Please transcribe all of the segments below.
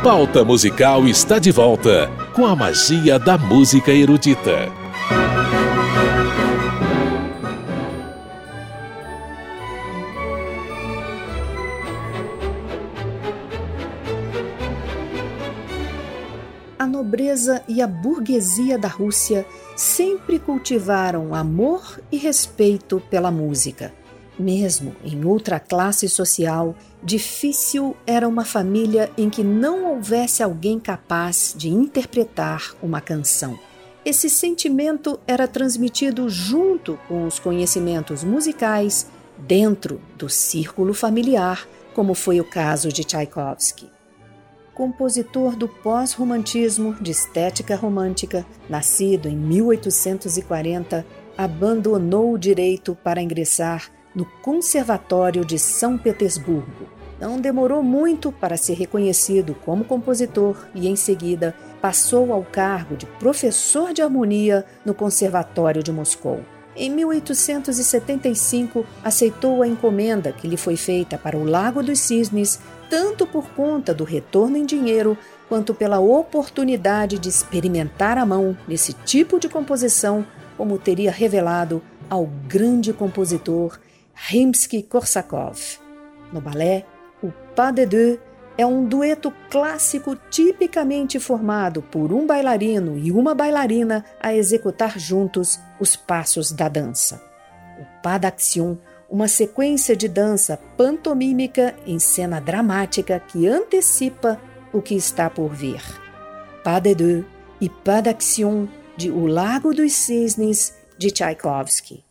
Pauta Musical está de volta com a magia da música erudita. A nobreza e a burguesia da Rússia sempre cultivaram amor e respeito pela música. Mesmo em outra classe social, difícil era uma família em que não houvesse alguém capaz de interpretar uma canção. Esse sentimento era transmitido junto com os conhecimentos musicais dentro do círculo familiar, como foi o caso de Tchaikovsky. Compositor do pós-romantismo de estética romântica, nascido em 1840, abandonou o direito para ingressar no Conservatório de São Petersburgo. Não demorou muito para ser reconhecido como compositor e, em seguida, passou ao cargo de professor de harmonia no Conservatório de Moscou. Em 1875, aceitou a encomenda que lhe foi feita para o Lago dos Cisnes, tanto por conta do retorno em dinheiro, quanto pela oportunidade de experimentar a mão nesse tipo de composição, como teria revelado ao grande compositor Rimsky-Korsakov. No balé, o Pas de Deux é um dueto clássico tipicamente formado por um bailarino e uma bailarina a executar juntos os passos da dança. O Pas d'Action, uma sequência de dança pantomímica em cena dramática que antecipa o que está por vir. Pas de Deux e Pas d'Action de O Lago dos Cisnes, de Tchaikovsky.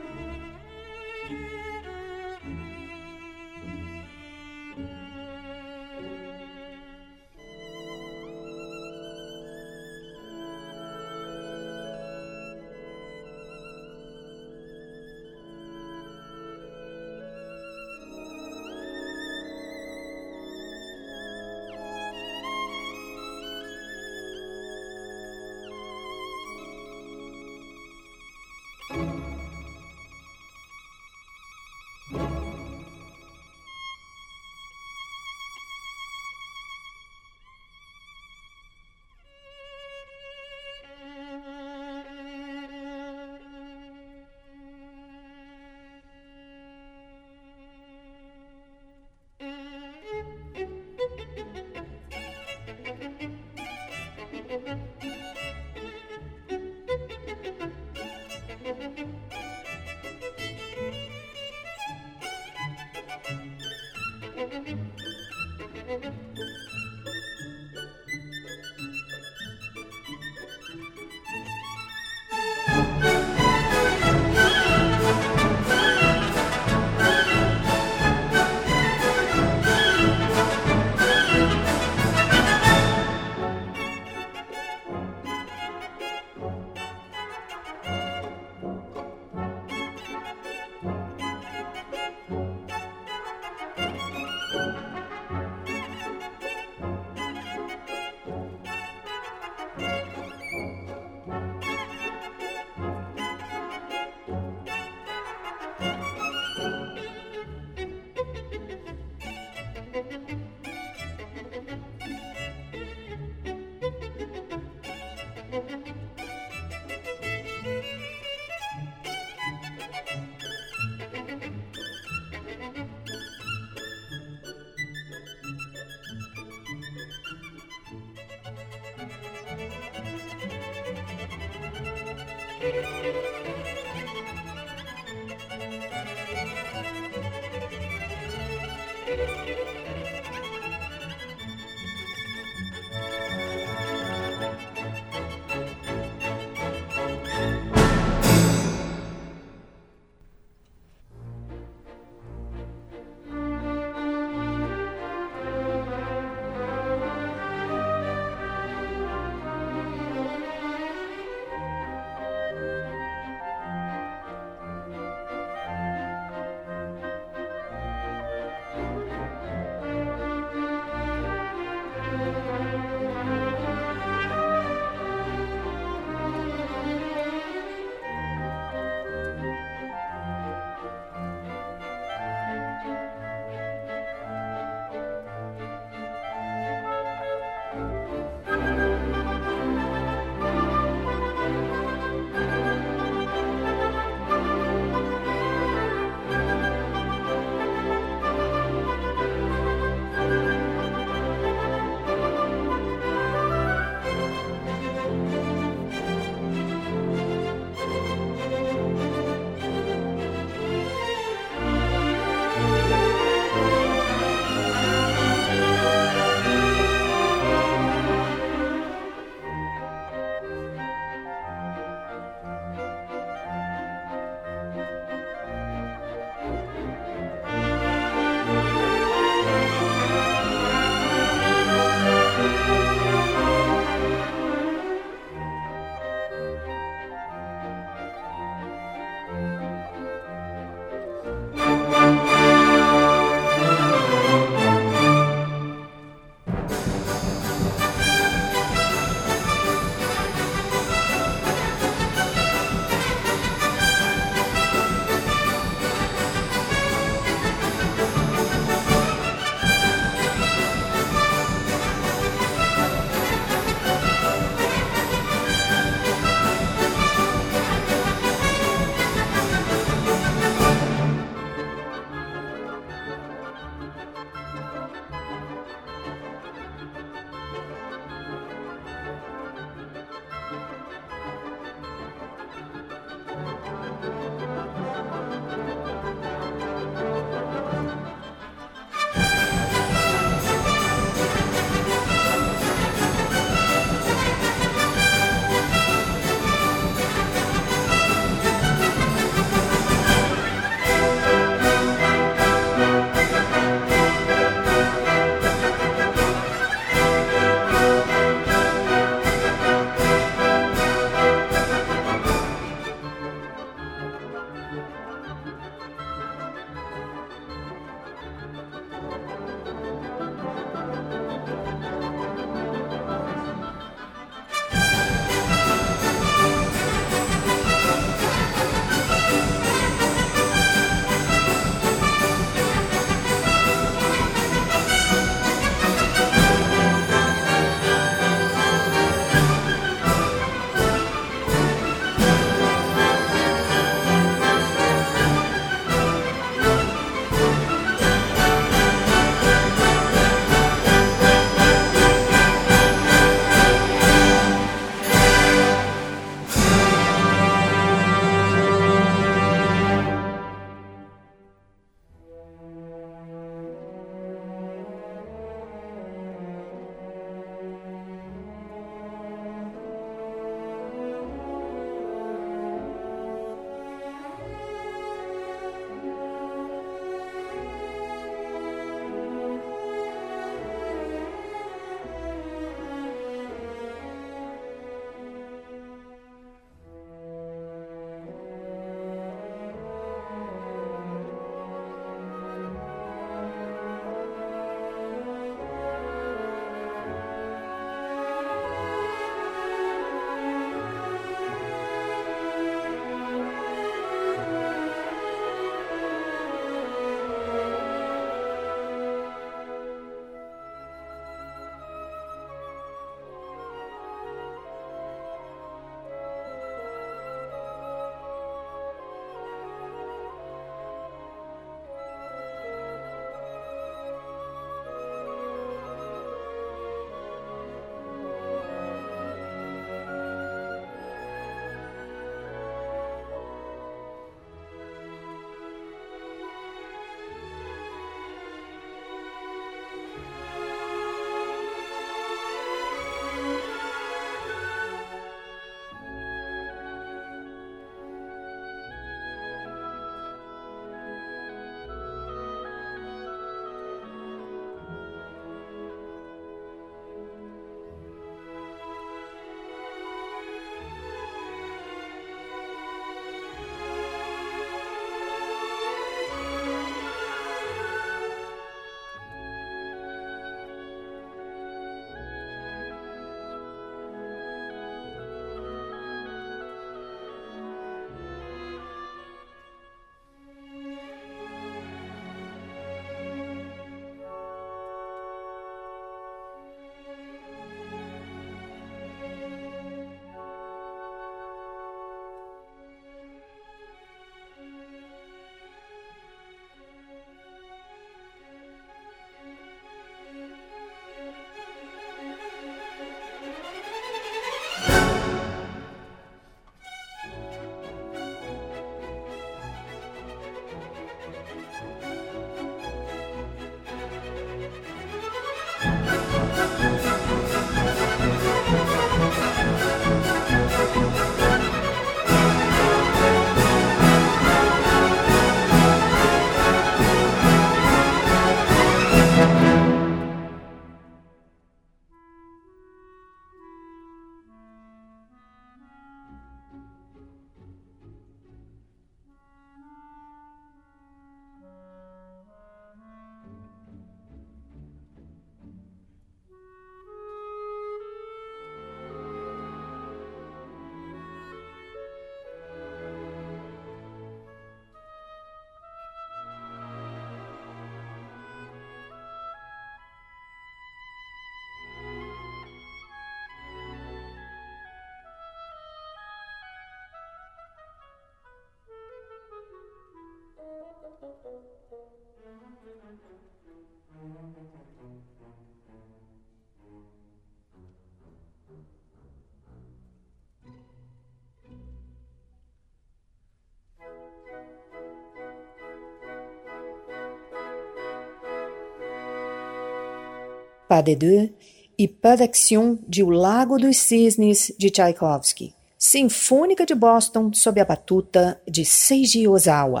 Pas de deux e Pas d'action de O Lago dos Cisnes, de Tchaikovsky. Sinfônica de Boston, sob a batuta de Seiji Ozawa.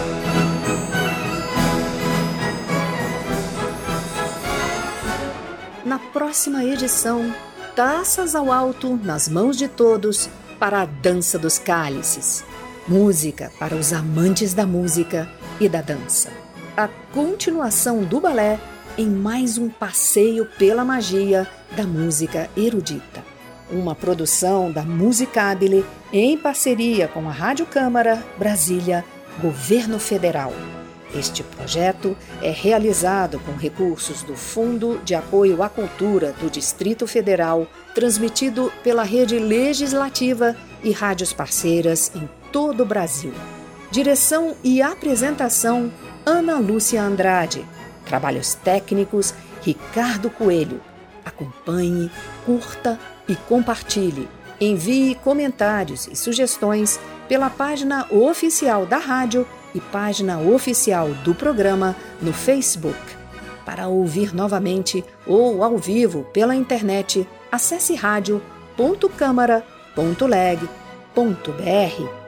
Na próxima edição, taças ao alto nas mãos de todos para a Dança dos Cálices. Música para os amantes da música e da dança. A continuação do balé em mais um passeio pela magia da música erudita. Uma produção da Musicabile em parceria com a Rádio Câmara, Brasília, Governo Federal. Este projeto é realizado com recursos do Fundo de Apoio à Cultura do Distrito Federal, transmitido pela Rede Legislativa e rádios parceiras em todo o Brasil. Direção e apresentação, Ana Lúcia Andrade. Trabalhos técnicos, Ricardo Coelho. Acompanhe, curta e compartilhe. Envie comentários e sugestões pela página oficial da rádio e página oficial do programa no Facebook. Para ouvir novamente ou ao vivo pela internet, acesse radio.câmara.leg.br.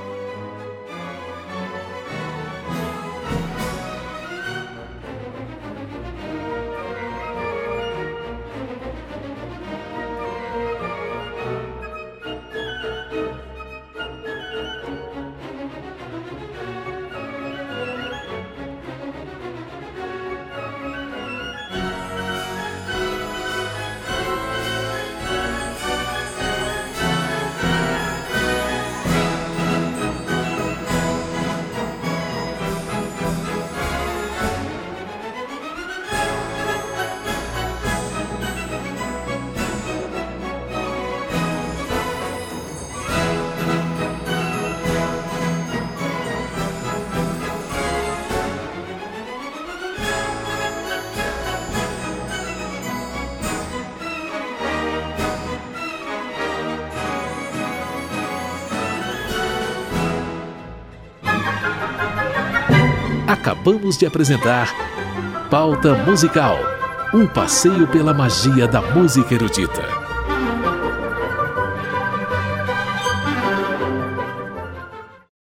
Acabamos de apresentar Pauta Musical, um passeio pela magia da música erudita.